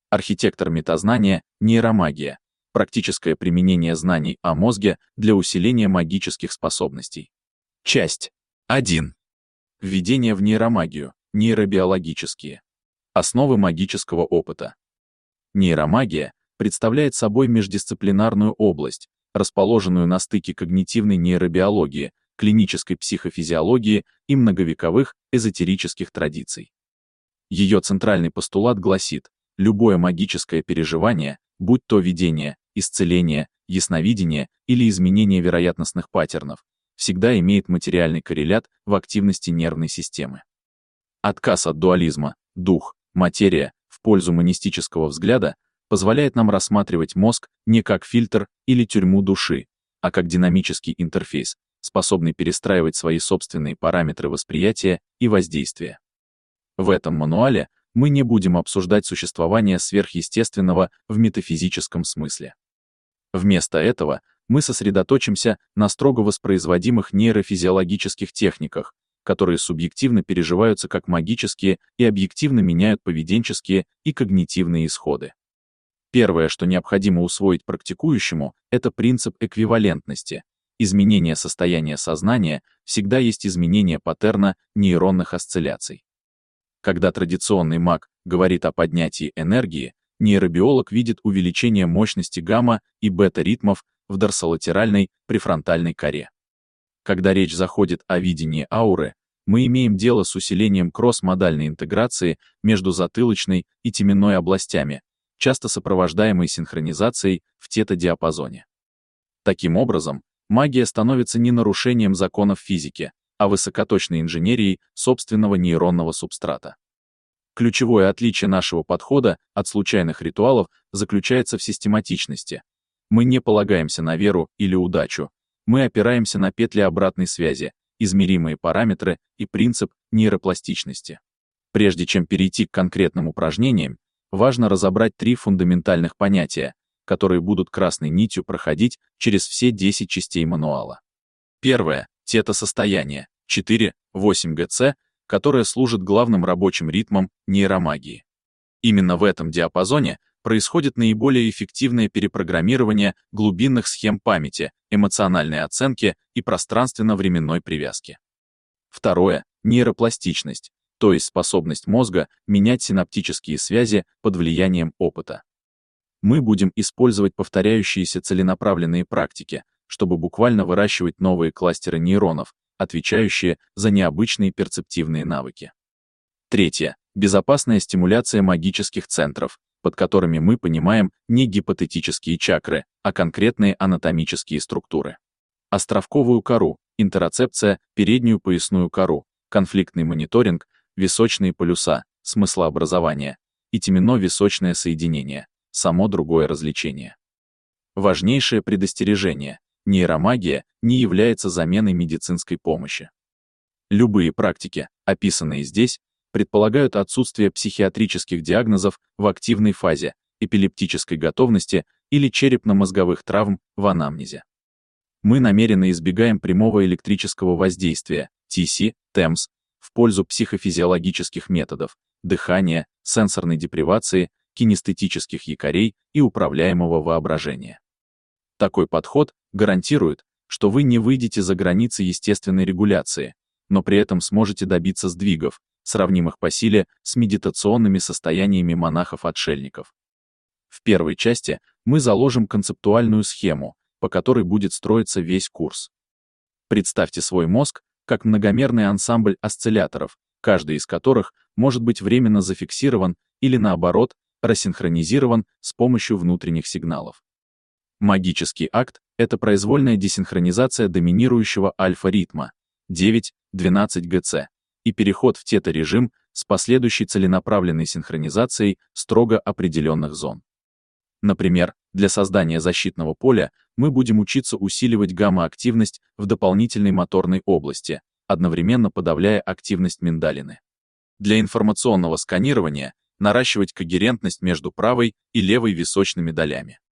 Архитектор метазнания — нейромагия. Практическое применение знаний о мозге для усиления магических способностей. Часть 1. Введение в нейромагию. Нейробиологические. Основы магического опыта. Нейромагия представляет собой междисциплинарную область, расположенную на стыке когнитивной нейробиологии, клинической психофизиологии и многовековых эзотерических традиций. Ее центральный постулат гласит: любое магическое переживание, будь то видение, исцеление, ясновидение или изменение вероятностных паттернов, всегда имеет материальный коррелят в активности нервной системы. Отказ от дуализма дух, материя в пользу монистического взгляда позволяет нам рассматривать мозг не как фильтр или тюрьму души, а как динамический интерфейс, способный перестраивать свои собственные параметры восприятия и воздействия. В этом мануале мы не будем обсуждать существование сверхъестественного в метафизическом смысле. Вместо этого мы сосредоточимся на строго воспроизводимых нейрофизиологических техниках, которые субъективно переживаются как магические и объективно меняют поведенческие и когнитивные исходы. Первое, что необходимо усвоить практикующему, это принцип эквивалентности. Изменение состояния сознания всегда есть изменение паттерна нейронных осцилляций. Когда традиционный маг говорит о поднятии энергии, нейробиолог видит увеличение мощности гамма и бета-ритмов в дорсолатеральной префронтальной коре. Когда речь заходит о видении ауры, мы имеем дело с усилением кросс-модальной интеграции между затылочной и теменной областями, часто сопровождаемой синхронизацией в тета-диапазоне. Таким образом, магия становится не нарушением законов физики, а высокоточной инженерией собственного нейронного субстрата. Ключевое отличие нашего подхода от случайных ритуалов заключается в систематичности. Мы не полагаемся на веру или удачу, мы опираемся на петли обратной связи, измеримые параметры и принцип нейропластичности. Прежде чем перейти к конкретным упражнениям, важно разобрать 3 фундаментальных понятия, которые будут красной нитью проходить через все 10 частей мануала. Первое — тета-состояние, 4-8 ГЦ, которое служит главным рабочим ритмом нейромагии. Именно в этом диапазоне происходит наиболее эффективное перепрограммирование глубинных схем памяти, эмоциональной оценки и пространственно-временной привязки. Второе — нейропластичность, то есть способность мозга менять синаптические связи под влиянием опыта. Мы будем использовать повторяющиеся целенаправленные практики, чтобы буквально выращивать новые кластеры нейронов, отвечающие за необычные перцептивные навыки. Третье — безопасная стимуляция магических центров, под которыми мы понимаем не гипотетические чакры, а конкретные анатомические структуры. Островковую кору, интероцепция, переднюю поясную кору, конфликтный мониторинг, височные полюса, смыслообразование и теменно-височное соединение, само другое развлечение. Важнейшее предостережение: нейромагия не является заменой медицинской помощи. Любые практики, описанные здесь, предполагают отсутствие психиатрических диагнозов в активной фазе, эпилептической готовности или черепно-мозговых травм в анамнезе. Мы намеренно избегаем прямого электрического воздействия, ТС, ТЭМС, в пользу психофизиологических методов, дыхания, сенсорной депривации, кинестетических якорей и управляемого воображения. Такой подход гарантирует, что вы не выйдете за границы естественной регуляции, но при этом сможете добиться сдвигов, сравнимых по силе с медитационными состояниями монахов-отшельников. В первой части мы заложим концептуальную схему, по которой будет строиться весь курс. Представьте свой мозг как многомерный ансамбль осцилляторов, каждый из которых может быть временно зафиксирован или, наоборот, рассинхронизирован с помощью внутренних сигналов. Магический акт — это произвольная десинхронизация доминирующего альфа-ритма 9-12 ГЦ и переход в тета-режим с последующей целенаправленной синхронизацией строго определенных зон. Например, для создания защитного поля мы будем учиться усиливать гамма-активность в дополнительной моторной области, одновременно подавляя активность миндалины. Для информационного сканирования наращивать когерентность между правой и левой височными долями.